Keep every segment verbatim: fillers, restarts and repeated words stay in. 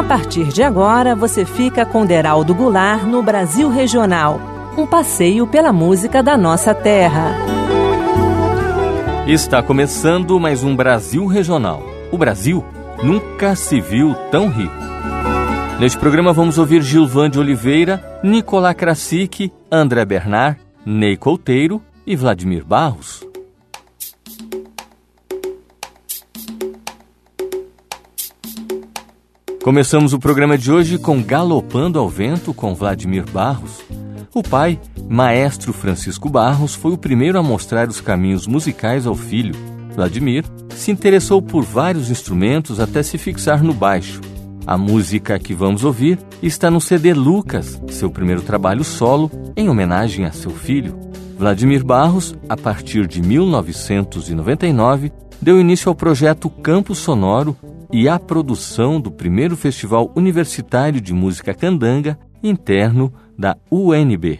partir de agora, você fica com Deraldo Goulart no Brasil Regional, um passeio pela música da nossa terra. Está começando mais um Brasil Regional. O Brasil nunca se viu tão rico. Neste programa vamos ouvir Gilvan de Oliveira, Nicolás Krasik, André Bernard, Ney Couteiro e Vladimir Barros. Começamos o programa de hoje com Galopando ao Vento, com Vladimir Barros. O pai, maestro Francisco Barros, foi o primeiro a mostrar os caminhos musicais ao filho. Vladimir se interessou por vários instrumentos até se fixar no baixo. A música que vamos ouvir está no C D Lucas, seu primeiro trabalho solo, em homenagem a seu filho. Vladimir Barros, a partir de mil novecentos e noventa e nove, deu início ao projeto Campo Sonoro e à produção do primeiro Festival Universitário de Música Candanga, interno da U N B.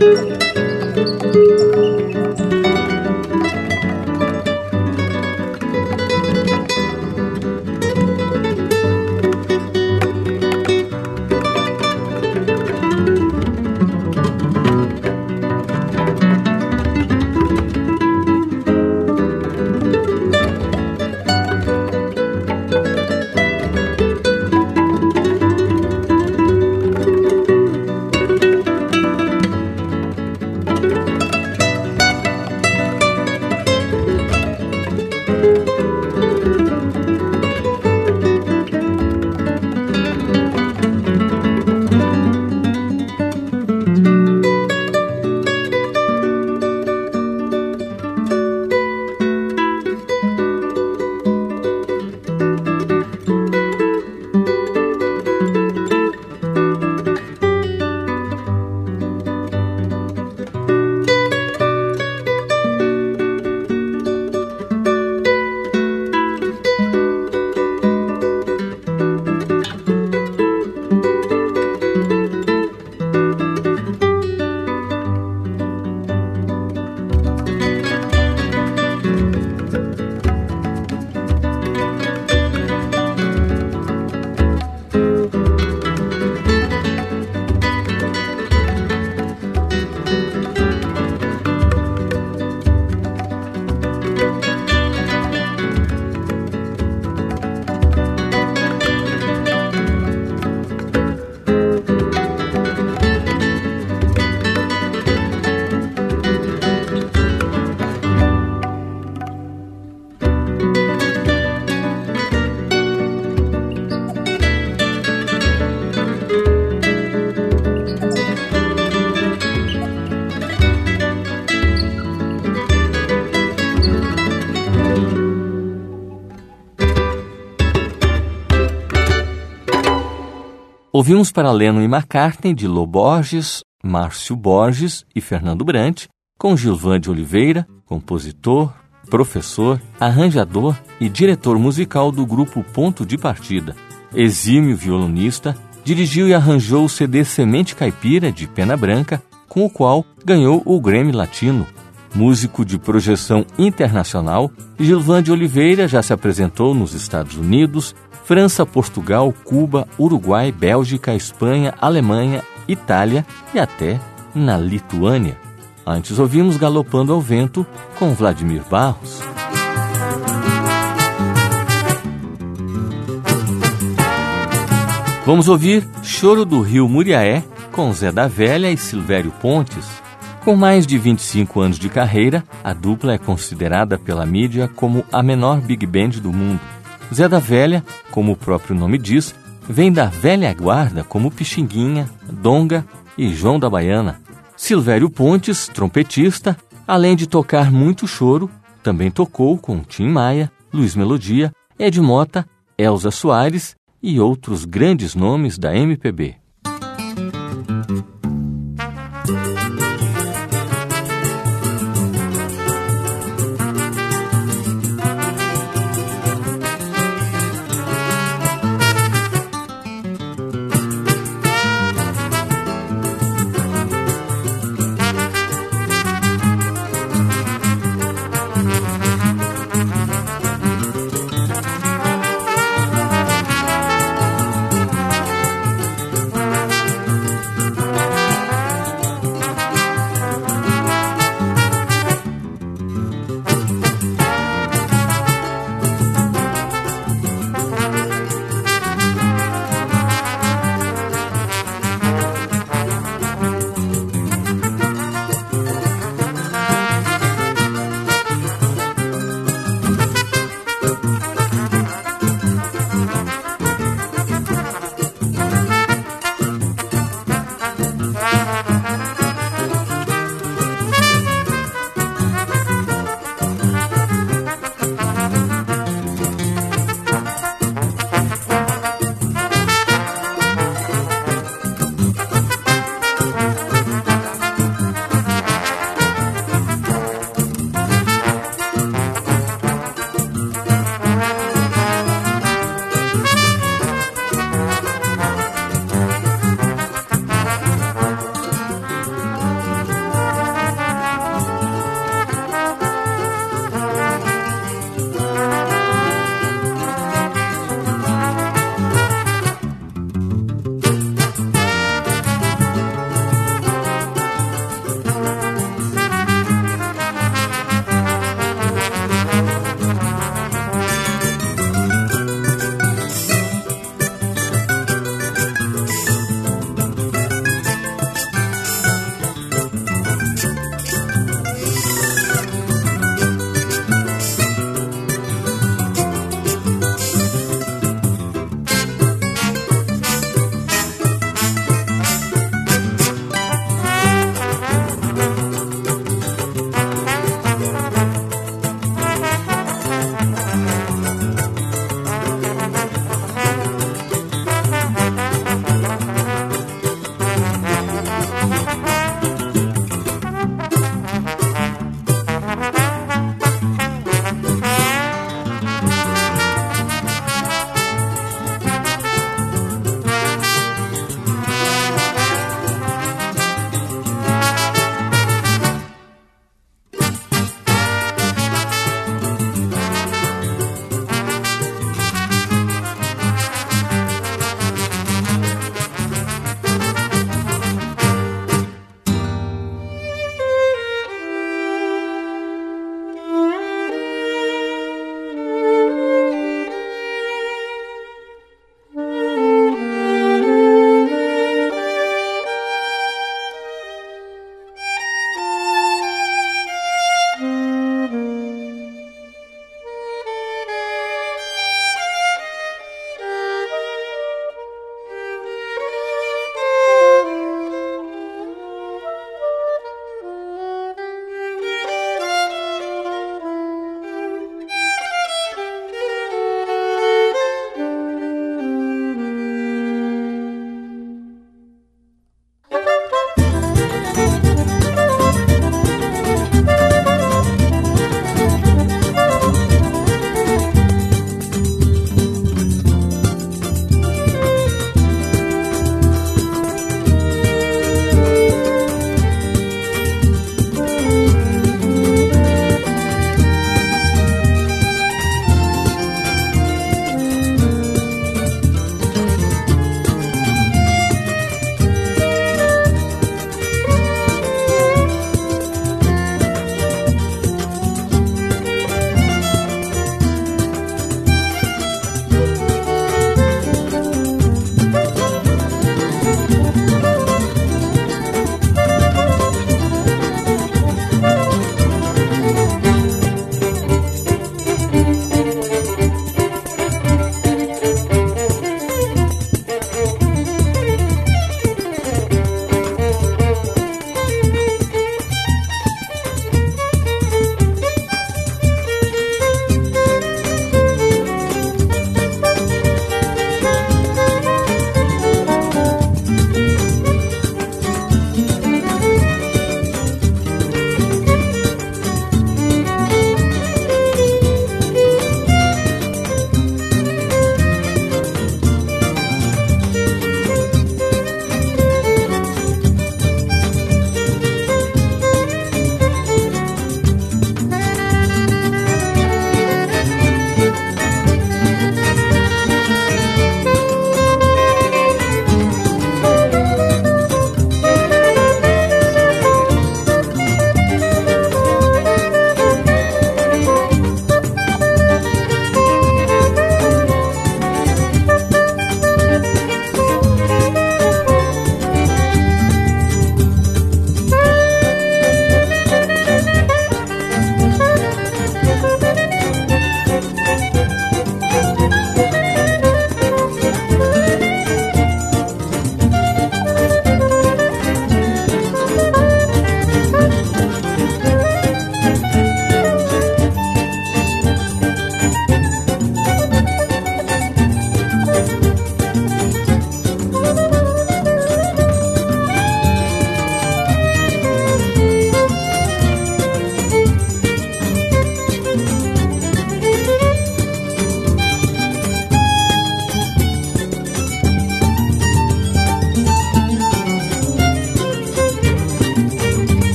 Ouvimos para Lennon e McCartney de Lô Borges, Márcio Borges e Fernando Brant, com Gilvan de Oliveira, compositor, professor, arranjador e diretor musical do grupo Ponto de Partida. Exímio violonista, dirigiu e arranjou o C D Semente Caipira, de Pena Branca, com o qual ganhou o Grammy Latino. Músico de projeção internacional, Gilvan de Oliveira já se apresentou nos Estados Unidos, França, Portugal, Cuba, Uruguai, Bélgica, Espanha, Alemanha, Itália e até na Lituânia. Antes ouvimos Galopando ao Vento com Vladimir Barros. Vamos ouvir Choro do Rio Muriaé com Zé da Velha e Silvério Pontes. Com mais de vinte e cinco anos de carreira, a dupla é considerada pela mídia como a menor big band do mundo. Zé da Velha, como o próprio nome diz, vem da velha guarda como Pixinguinha, Donga e João da Baiana. Silvério Pontes, trompetista, além de tocar muito choro, também tocou com Tim Maia, Luiz Melodia, Ed Mota, Elza Soares e outros grandes nomes da M P B.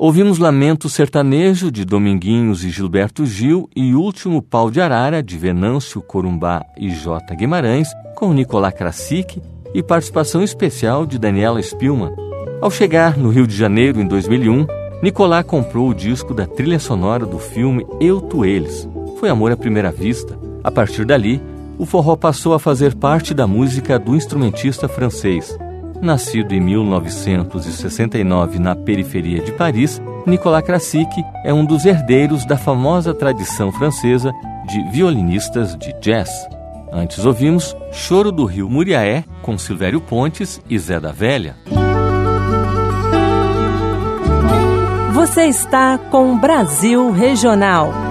Ouvimos Lamento Sertanejo, de Dominguinhos e Gilberto Gil, e Último Pau de Arara, de Venâncio Corumbá e J. Guimarães, com Nicolás Krasik e participação especial de Daniela Spillman. Ao chegar no Rio de Janeiro em dois mil e um, Nicolás comprou o disco da trilha sonora do filme Eu, Tu, Eles. Foi amor à primeira vista. A partir dali, o forró passou a fazer parte da música do instrumentista francês. Nascido em mil novecentos e sessenta e nove na periferia de Paris, Nicolás Krasik é um dos herdeiros da famosa tradição francesa de violinistas de jazz. Antes ouvimos Choro do Rio Muriaé, com Silvério Pontes e Zé da Velha. Você está com Brasil Regional.